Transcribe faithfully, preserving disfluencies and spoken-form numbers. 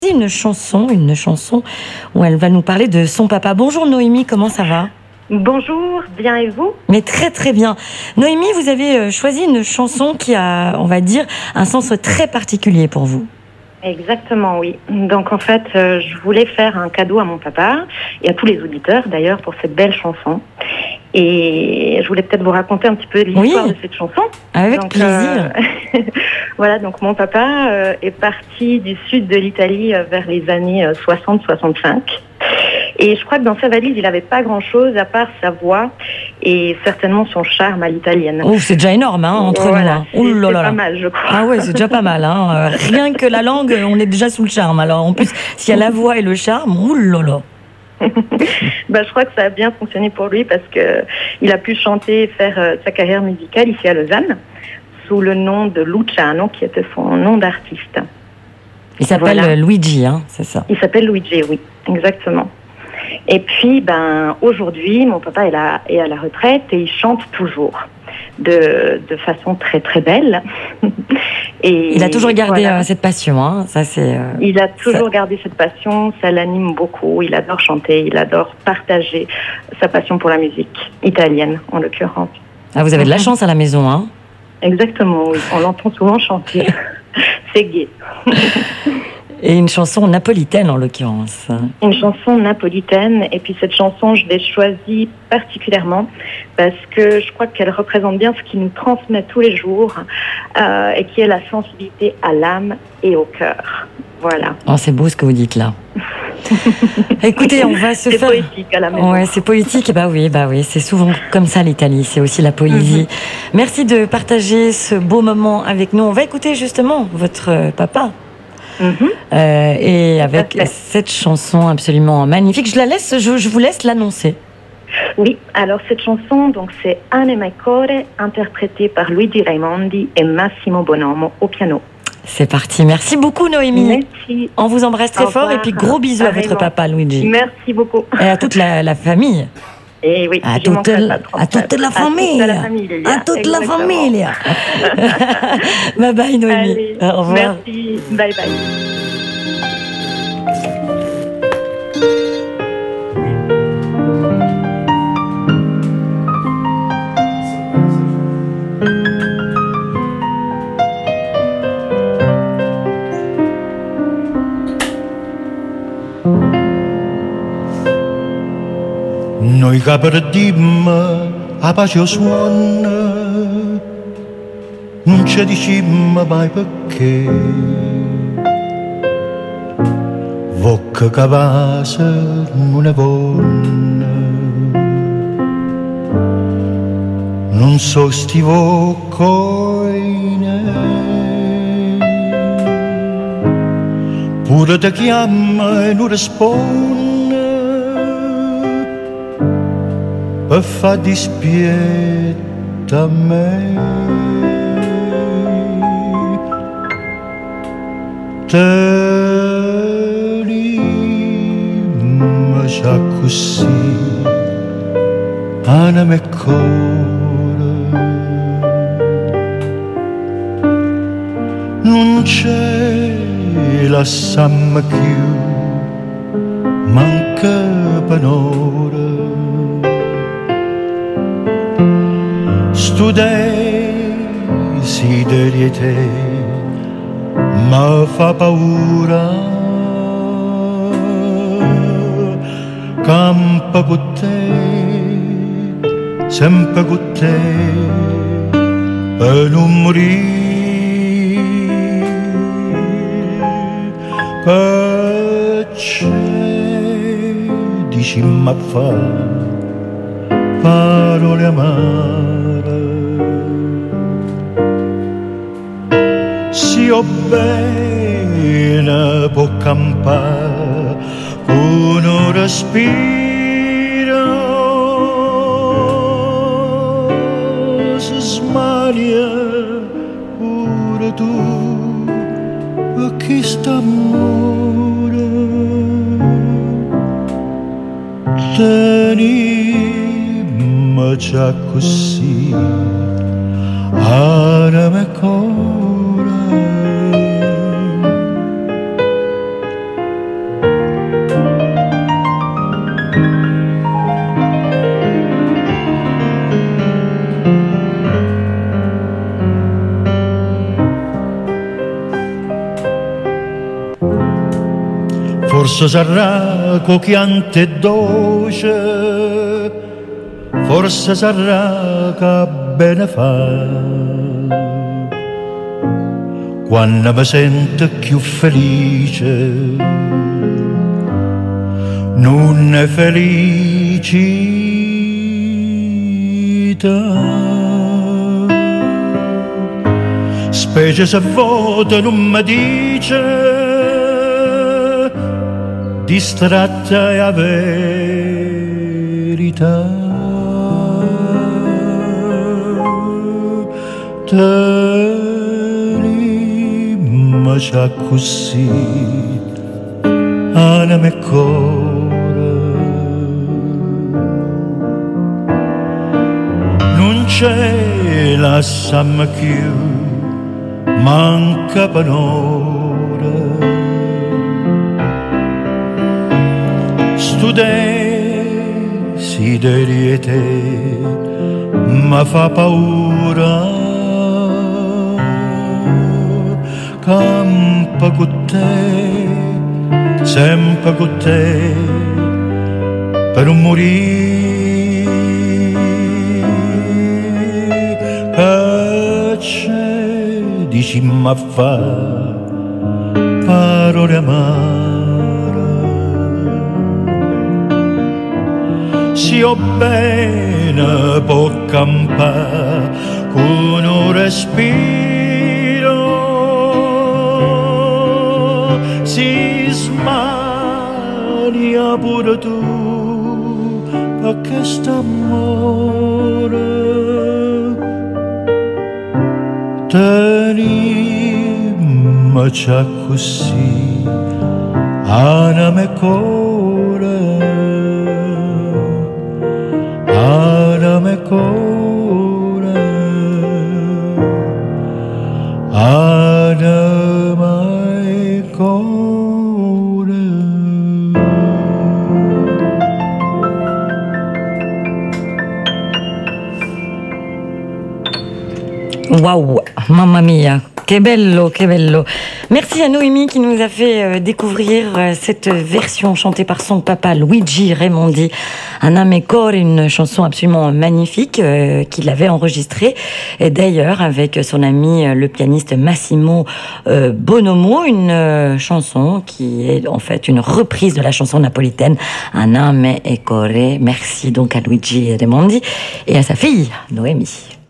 Une chanson, une chanson où elle va nous parler de son papa. Bonjour Noémie, comment ça va ? Bonjour, bien et vous ? Mais très très bien. Noémie, vous avez choisi une chanson qui a, on va dire, un sens très particulier pour vous. Exactement, oui. Donc en fait, euh, je voulais faire un cadeau à mon papa et à tous les auditeurs d'ailleurs pour cette belle chanson. Et je voulais peut-être vous raconter un petit peu l'histoire oui, de cette chanson. Avec donc, plaisir. Euh, voilà, donc mon papa euh, est parti du sud de l'Italie euh, vers les années euh, soixante soixante-cinq. Et je crois que dans sa valise, il n'avait pas grand-chose à part sa voix et certainement son charme à l'italienne. Oh, c'est déjà énorme, hein, entre voilà, nous. Hein. C'est, oh c'est pas mal, je crois. Ah ouais, c'est déjà pas mal. Hein. Rien que la langue, on est déjà sous le charme. Alors en plus, s'il y a la voix et le charme, oulala. bah, je crois que ça a bien fonctionné pour lui parce que il a pu chanter et faire euh, sa carrière musicale ici à Lausanne sous le nom de Luciano, qui était son nom d'artiste. Il s'appelle voilà. Luigi, hein, c'est ça. Il s'appelle Luigi, oui, exactement. Et puis, ben, aujourd'hui, mon papa est, là, est à la retraite et il chante toujours de, de façon très très belle. Et il a toujours gardé voilà. euh, cette passion, hein. Ça, c'est, euh, il a toujours ça... gardé cette passion, ça l'anime beaucoup. Il adore chanter, il adore partager sa passion pour la musique italienne, en l'occurrence. Ah, vous avez de la chance à la maison, hein. Exactement, oui. On l'entend souvent chanter. C'est gai. Et une chanson napolitaine, en l'occurrence. Une chanson napolitaine. Et puis cette chanson, je l'ai choisie particulièrement parce que je crois qu'elle représente bien ce qui nous transmet tous les jours euh, et qui est la sensibilité à l'âme et au cœur. Voilà. Oh, c'est beau ce que vous dites là. Écoutez, on va se c'est faire... C'est poétique à la maison. Ouais, c'est poétique. Bah oui, bah oui, c'est souvent comme ça l'Italie. C'est aussi la poésie. Mm-hmm. Merci de partager ce beau moment avec nous. On va écouter justement votre papa. Mm-hmm. Euh, et avec cette chanson absolument magnifique, je la laisse, je, je vous laisse l'annoncer. Oui, alors cette chanson, donc c'est Anima e Core, interprétée par Luigi Raimondi et Massimo Bonomo au piano. C'est parti. Merci beaucoup Noémie. Merci. On vous embrasse très Au fort revoir. et puis gros bisous Pareillement. À votre papa Luigi. Merci beaucoup. Et à toute la, la famille. Et oui, à, toute, l... à toute la famille. À toute la famille. À toute la famille. Bye bye Noémie. Allez, au revoir. Merci. Bye bye. Noi che perdimmo a pace suona, non ci dicimmo mai perché. Vocca cavasa non è buona, non so sti voccoine, pure ti chiama e non risponde. Per fa dispieta a me, tenimmo già così, anima e cuore, non c'è la samma più, manca penore. Stu desideri te ma fa paura, campa con te, sempre con te, per non morire, che c'è, dici ma fa parole amare. Si ho bene può campare con un respiro, si smalia pure tu a chi sta amore. Tenimmo già così, anima e cuore, forse sarà cochiante e dolce, forse sarà che bene fa. Quando mi sento più felice, non è felicità. Specie se vuota non mi dice, distratta è la verità. Tenimmo già così, anima e cuore. Non c'è la samma più, manca panora. Stu desideri te ma fa paura. Campa con te, sempre con te, per non morire. Che c'è, dici ma fa parole amare. Si ho bene può campare con un respiro. Si smania pure tu per questo amore. Tenimmo già così, anima e cuore, anima e cuore, anima e cuore. Waouh, mamma mia, que bello, que bello. Merci à Noémie qui nous a fait découvrir cette version chantée par son papa Luigi Raimondi, Anima e Cuore, une chanson absolument magnifique euh, qu'il avait enregistrée, et d'ailleurs avec son ami le pianiste Massimo euh, Bonomo, une euh, chanson qui est en fait une reprise de la chanson napolitaine Anima e Cuore. Merci donc à Luigi Raimondi et à sa fille Noémie.